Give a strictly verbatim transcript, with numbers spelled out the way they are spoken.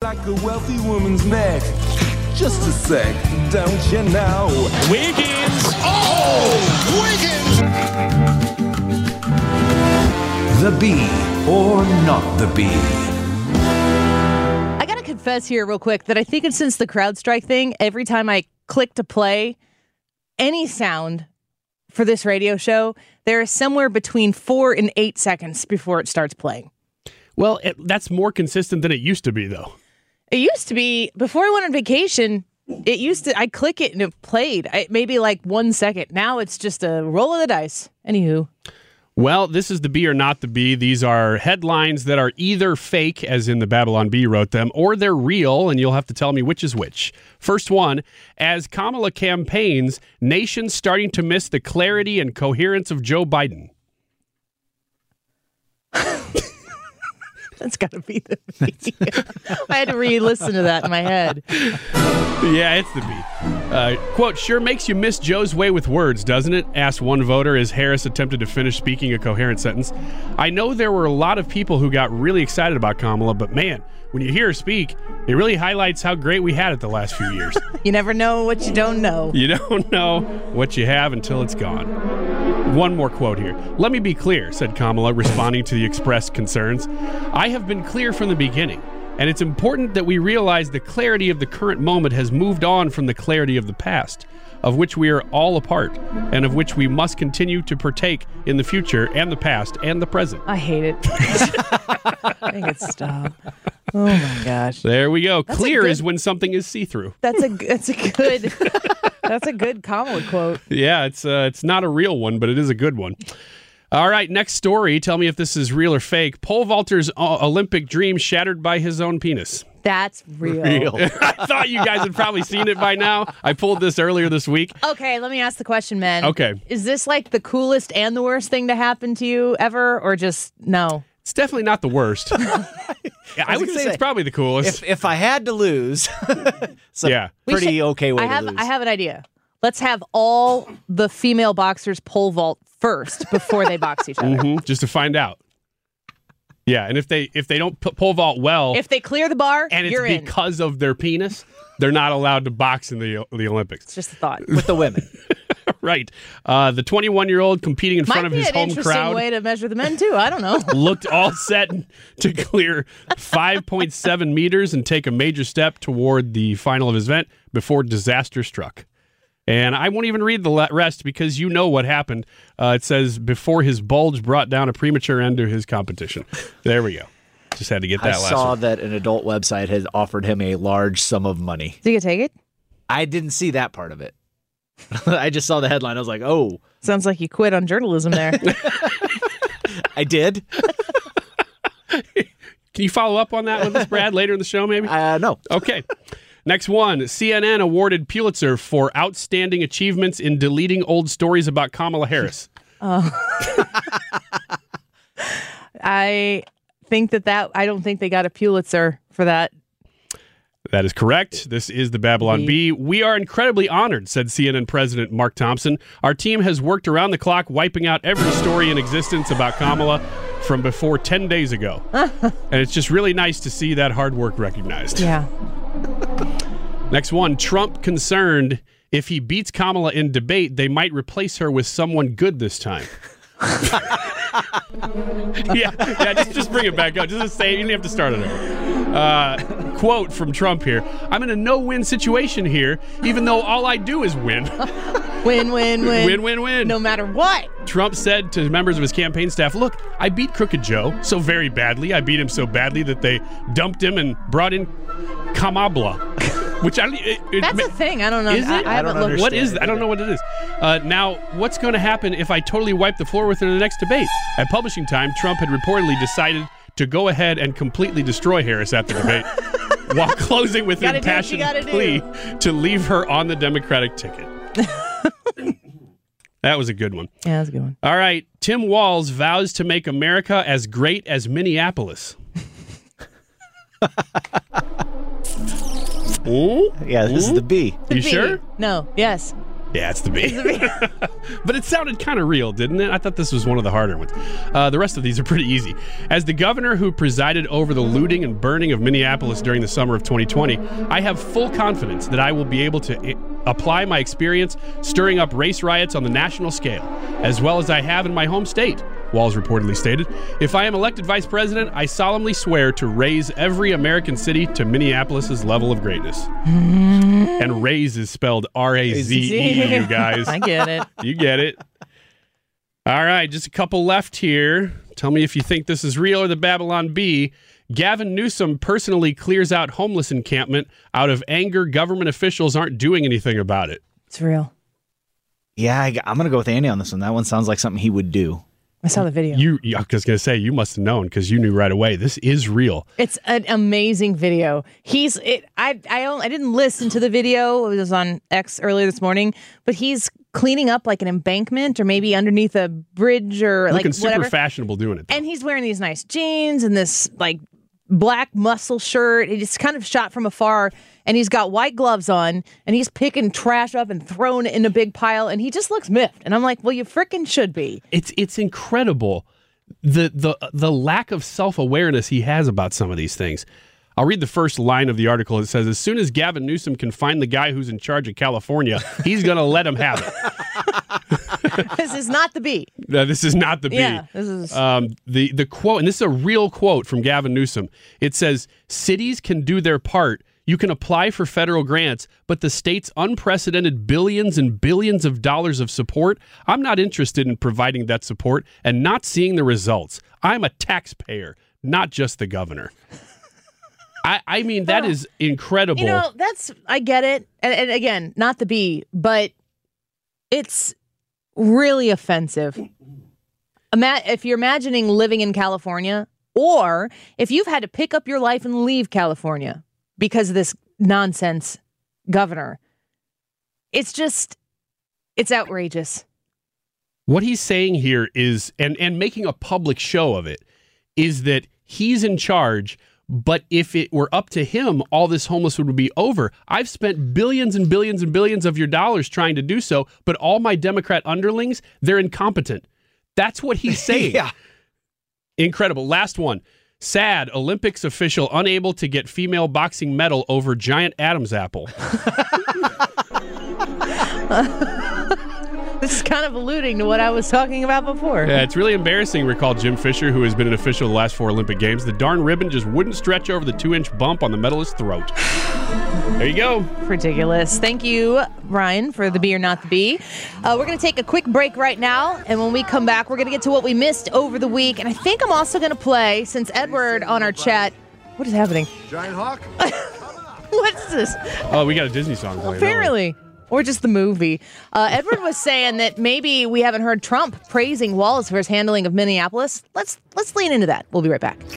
Like a wealthy woman's neck. Just a sec, don't you know? Wiggins! Oh! Wiggins! The Bee or not the Bee? I gotta confess here real quick that I think it's since the CrowdStrike thing, every time I click to play any sound for this radio show, there is somewhere between four and eight seconds before it starts playing. Well, it, that's more consistent than it used to be, though. It used to be, before I went on vacation, it used to, I click it and it played. I, maybe like one second. Now it's just a roll of the dice. Anywho. Well, this is the Bee or not the Bee. These are headlines that are either fake, as in the Babylon Bee wrote them, or they're real, and you'll have to tell me which is which. First one, as Kamala campaigns, nations starting to miss the clarity and coherence of Joe Biden. That's got to be the Bee. I had to re-listen to that in my head. Yeah, it's the Bee. Uh, quote, sure makes you miss Joe's way with words, doesn't it? Asked one voter as Harris attempted to finish speaking a coherent sentence. I know there were a lot of people who got really excited about Kamala, but man, when you hear her speak, it really highlights how great we had it the last few years. You never know what you don't know. You don't know what you have until it's gone. One more quote here. Let me be clear, said Kamala, responding to the expressed concerns. I have been clear from the beginning, and it's important that we realize the clarity of the current moment has moved on from the clarity of the past, of which we are all a part, and of which we must continue to partake in the future and the past and the present. I hate it. I think it's stop. Oh my gosh. There we go. That's Clear good, is when something is see-through. That's a that's a good that's a good Kamala quote. Yeah, it's uh, it's not a real one, but it is a good one. All right, next story. Tell me if this is real or fake. Pole vaulter's uh, Olympic dream shattered by his own penis. That's real. Real. I thought you guys had probably seen it by now. I pulled this earlier this week. Okay, let me ask the question, man. Okay. Is this like the coolest and the worst thing to happen to you ever, or just no? It's definitely not the worst. Yeah, I, I was would gonna say, say, it's probably the coolest. If if I had to lose, it's a Yeah. We pretty should- okay way I have to lose. I have an idea. Let's have all the female boxers pole vault first before they box each other. Mhm, just to find out. Yeah, and if they if they don't p- pole vault well, If they clear the bar, and it's you're in. because of their penis, they're not allowed to box in the the Olympics. It's just a thought. with the women. Right. Uh, the twenty-one-year-old competing in front Might of be his an home interesting crowd way to measure the men too. I don't know. looked all set to clear five point seven meters and take a major step toward the final of his event before disaster struck. And I won't even read the le- rest because you know what happened. Uh, it says, before his bulge brought down a premature end to his competition. There we go. Just had to get I that last saw one. that an adult website had offered him a large sum of money. Do you take it? I didn't see that part of it. I just saw the headline. I was like, oh, Sounds like you quit on journalism there. I did? Can you follow up on that with us, Brad, later in the show maybe? Uh, no. Okay. Next one. C N N awarded Pulitzer for outstanding achievements in deleting old stories about Kamala Harris. I think that that I don't think they got a Pulitzer for that. That is correct. This is the Babylon Bee. We are incredibly honored, said C N N President Mark Thompson. Our team has worked around the clock, wiping out every story in existence about Kamala from before ten days ago. And it's just really nice to see that hard work recognized. Yeah. Next one. Trump concerned if he beats Kamala in debate, they might replace her with someone good this time. yeah, yeah, just, just bring it back up. Just say, you don't have to start it over. Uh, quote from Trump here. I'm in a no-win situation here, even though all I do is win. Win, win, win. Win, win, win. No matter what. Trump said to members of his campaign staff, look, I beat Crooked Joe so very badly. I beat him so badly that they dumped him and brought in Kamabla. Which I, it, it, That's a thing. I don't know. Is it? I, I haven't I don't looked. What is that? I don't know what it is. Uh, now, what's going to happen if I totally wipe the floor with her in the next debate? At publishing time, Trump had reportedly decided to go ahead and completely destroy Harris at the debate while closing with an Gotta do what you impassioned gotta plea do. to leave her on the Democratic ticket. That was a good one. Yeah, that's a good one. All right. Tim Walz vows to make America as great as Minneapolis. Ooh? Yeah, this Ooh? is the B. You B. sure? No. Yes. Yeah, it's the B. It's the B. But it sounded kind of real, didn't it? I thought this was one of the harder ones. Uh, the rest of these are pretty easy. As the governor who presided over the looting and burning of Minneapolis during the summer of twenty twenty, I have full confidence that I will be able to I- apply my experience stirring up race riots on the national scale, as well as I have in my home state. Walz reportedly stated, if I am elected vice president, I solemnly swear to raise every American city to Minneapolis' level of greatness. And raise is spelled R A Z E, you guys. I get it. You get it. All right, just a couple left here. Tell me if you think this is real or the Babylon Bee. Gavin Newsom personally clears out homeless encampment out of anger government officials aren't doing anything about it. It's real. Yeah, I, I'm going to go with Andy on this one. That one sounds like something he would do. I saw the video. You, I was going to say, you must have known because you knew right away. This is real. It's an amazing video. He's it. I I don't, I didn't listen to the video. It was on X earlier this morning, but he's cleaning up like an embankment or maybe underneath a bridge or Looking like super whatever. fashionable doing it, though. And he's wearing these nice jeans and this like black muscle shirt. It's kind of shot from afar, and he's got white gloves on, and he's picking trash up and throwing it in a big pile, and he just looks miffed. And I'm like, well, you frickin' should be. It's it's incredible the the the lack of self-awareness he has about some of these things. I'll read the first line of the article. It says, as soon as Gavin Newsom can find the guy who's in charge of California, he's going to let him have it. This is not the B. No, this is not the B. Yeah, this is. Um, the, the quote, and this is a real quote from Gavin Newsom. It says, cities can do their part. You can apply for federal grants, but the state's unprecedented billions and billions of dollars of support, I'm not interested in providing that support and not seeing the results. I'm a taxpayer, not just the governor. I, I mean, that is incredible. You know, that's, I get it. And, and again, not the B, but it's really offensive. Ima- if you're imagining living in California, or if you've had to pick up your life and leave California because of this nonsense governor, it's just, it's outrageous. What he's saying here is, and, and making a public show of it, is that he's in charge. But if it were up to him, all this homeless would be over. I've spent billions and billions and billions of your dollars trying to do so, but all my Democrat underlings, they're incompetent. That's what he's saying. Yeah. Incredible. Last one. Sad. Olympics official unable to get female boxing medal over giant Adam's apple. This is kind of alluding to what I was talking about before. Yeah, it's really embarrassing, recall Jim Fisher, who has been an official the last four Olympic Games. The darn ribbon just wouldn't stretch over the two-inch bump on the medalist's throat. There you go. Ridiculous. Thank you, Ryan, for the B or not the B. Uh, we're going to take a quick break right now, and when we come back, we're going to get to what we missed over the week. And I think I'm also going to play, since Edward on our chat, what is happening? Giant Hawk? What's this? Oh, we got a Disney song playing. Apparently. Or just the movie. Uh, Edward was saying that maybe we haven't heard Trump praising Walz for his handling of Minneapolis. Let's let's lean into that. We'll be right back.